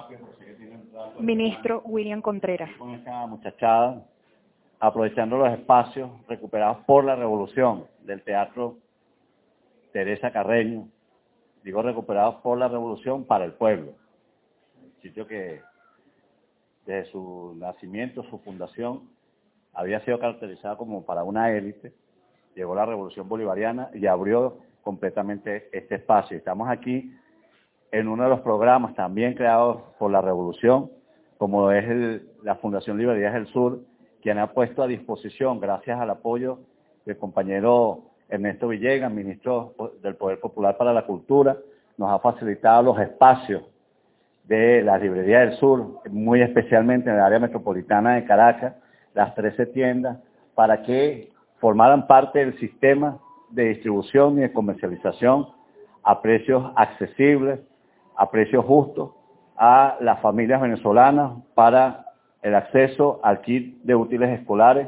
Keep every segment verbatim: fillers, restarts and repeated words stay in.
Ministro William Contreras. Con esta muchachada, aprovechando los espacios recuperados por la revolución del Teatro Teresa Carreño, digo recuperados por la revolución para el pueblo, sitio que desde su nacimiento, su fundación, había sido caracterizado como para una élite. Llegó la revolución bolivariana y abrió completamente este espacio. Estamos aquí en uno de los programas también creados por la revolución, como es el, la Fundación Librerías del Sur, quien ha puesto a disposición, gracias al apoyo del compañero Ernesto Villegas, ministro del Poder Popular para la Cultura, nos ha facilitado los espacios de la Librería del Sur, muy especialmente en el área metropolitana de Caracas, las trece tiendas, para que formaran parte del sistema de distribución y de comercialización a precios accesibles, a precios justos, a las familias venezolanas para el acceso al kit de útiles escolares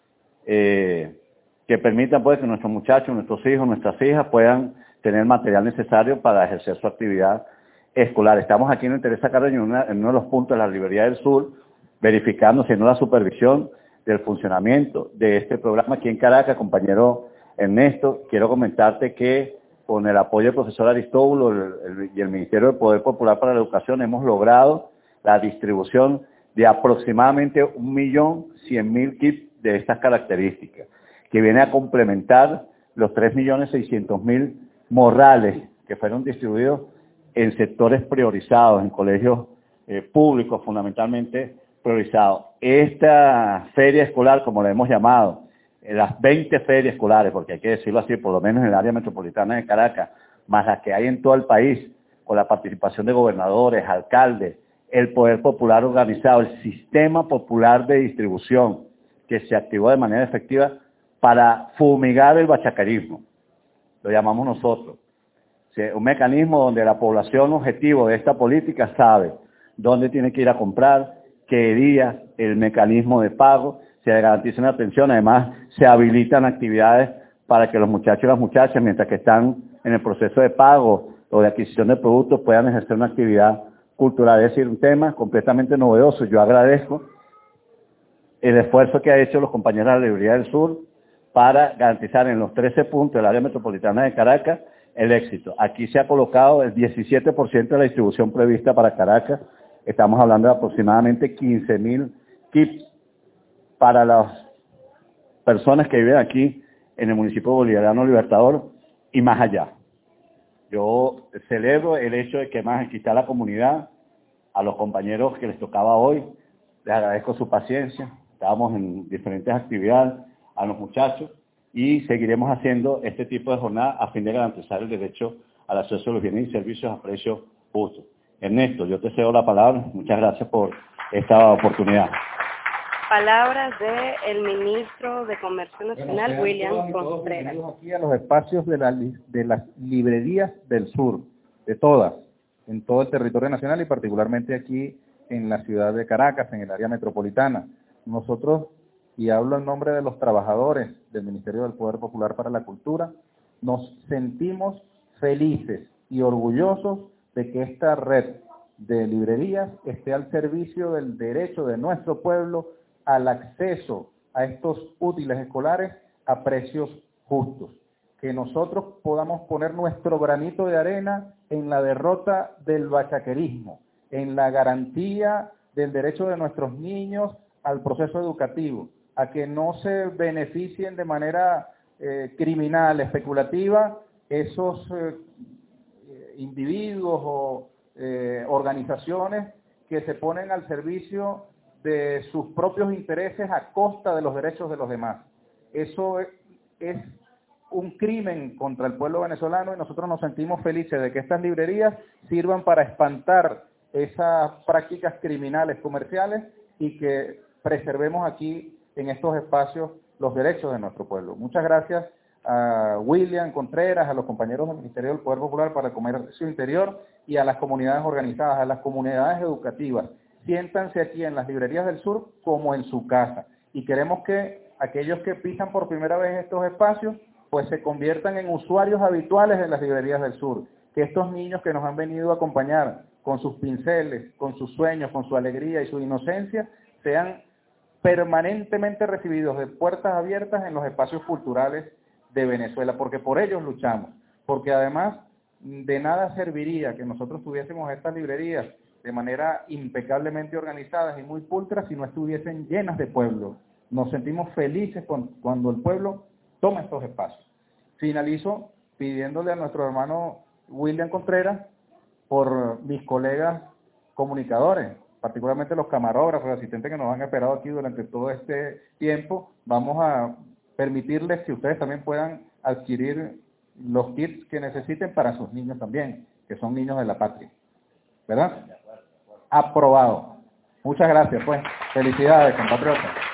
eh, que permitan pues que nuestros muchachos, nuestros hijos, nuestras hijas puedan tener material necesario para ejercer su actividad escolar. Estamos aquí en Teresa Carreño, en, una, en uno de los puntos de la Librería del Sur, verificando, haciendo la supervisión del funcionamiento de este programa aquí en Caracas. Compañero Ernesto, quiero comentarte que con el apoyo del profesor Aristóbulo el, el, y el Ministerio del Poder Popular para la Educación hemos logrado la distribución de aproximadamente un millón cien mil kits de estas características, que viene a complementar los tres millones seiscientos mil morrales que fueron distribuidos en sectores priorizados, en colegios eh, públicos fundamentalmente priorizados. Esta feria escolar, como la hemos llamado, las veinte ferias escolares, porque hay que decirlo así, por lo menos en el área metropolitana de Caracas, más las que hay en todo el país, con la participación de gobernadores, alcaldes, el Poder Popular organizado, el sistema popular de distribución, que se activó de manera efectiva para fumigar el bachacarismo, lo llamamos nosotros. O sea, un mecanismo donde la población objetivo de esta política sabe dónde tiene que ir a comprar, qué día, el mecanismo de pago, se garantiza una atención, además se habilitan actividades para que los muchachos y las muchachas, mientras que están en el proceso de pago o de adquisición de productos, puedan ejercer una actividad cultural. Es decir, un tema completamente novedoso. Yo agradezco el esfuerzo que han hecho los compañeros de la Librería del Sur para garantizar en los trece puntos del área metropolitana de Caracas el éxito. Aquí se ha colocado el diecisiete por ciento de la distribución prevista para Caracas. Estamos hablando de aproximadamente quince mil kits para las personas que viven aquí en el municipio bolivariano Libertador y más allá. Yo celebro el hecho de que más aquí está la comunidad, a los compañeros que les tocaba hoy, les agradezco su paciencia, estábamos en diferentes actividades, a los muchachos, y seguiremos haciendo este tipo de jornada a fin de garantizar el derecho al acceso a los bienes y servicios a precios justos. Ernesto, yo te cedo la palabra, muchas gracias por esta oportunidad. Palabras del ministro de Comercio Nacional, bueno, William Contreras. Aquí a los espacios de, la, de las librerías del sur, de todas, en todo el territorio nacional y particularmente aquí en la ciudad de Caracas, en el área metropolitana. Nosotros, y hablo en nombre de los trabajadores del Ministerio del Poder Popular para la Cultura, nos sentimos felices y orgullosos de que esta red de librerías esté al servicio del derecho de nuestro pueblo al acceso a estos útiles escolares a precios justos. Que nosotros podamos poner nuestro granito de arena en la derrota del bachaquerismo, en la garantía del derecho de nuestros niños al proceso educativo, a que no se beneficien de manera eh, criminal, especulativa, esos eh, individuos o eh, organizaciones que se ponen al servicio de sus propios intereses a costa de los derechos de los demás. Eso es, es un crimen contra el pueblo venezolano y nosotros nos sentimos felices de que estas librerías sirvan para espantar esas prácticas criminales comerciales y que preservemos aquí en estos espacios los derechos de nuestro pueblo. Muchas gracias a William Contreras, a los compañeros del Ministerio del Poder Popular para el Comercio Interior y a las comunidades organizadas, a las comunidades educativas. Siéntanse aquí en las librerías del sur como en su casa. Y queremos que aquellos que pisan por primera vez estos espacios, pues se conviertan en usuarios habituales de las librerías del sur. Que estos niños que nos han venido a acompañar con sus pinceles, con sus sueños, con su alegría y su inocencia, sean permanentemente recibidos de puertas abiertas en los espacios culturales de Venezuela, porque por ellos luchamos, porque además de nada serviría que nosotros tuviésemos estas librerías de manera impecablemente organizadas y muy pulcras si no estuviesen llenas de pueblo. Nos sentimos felices con, cuando el pueblo toma estos espacios. Finalizo pidiéndole a nuestro hermano William Contreras por mis colegas comunicadores, particularmente los camarógrafos, los asistentes que nos han esperado aquí durante todo este tiempo. Vamos a permitirles que ustedes también puedan adquirir los kits que necesiten para sus niños también, que son niños de la patria. ¿Verdad? Aprobado. Muchas gracias, pues. Felicidades, compatriotas.